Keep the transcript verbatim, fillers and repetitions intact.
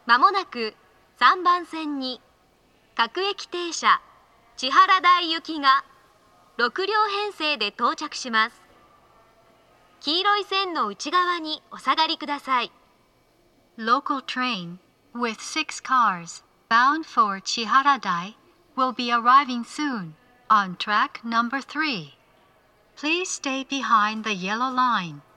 まもなくさんばん線に各駅停車千原台行きがろく両編成で到着します。黄色い線の内側にお下がりください。 Local train with six cars bound for Chiharadai will be arriving soon on track number three. Please stay behind the yellow line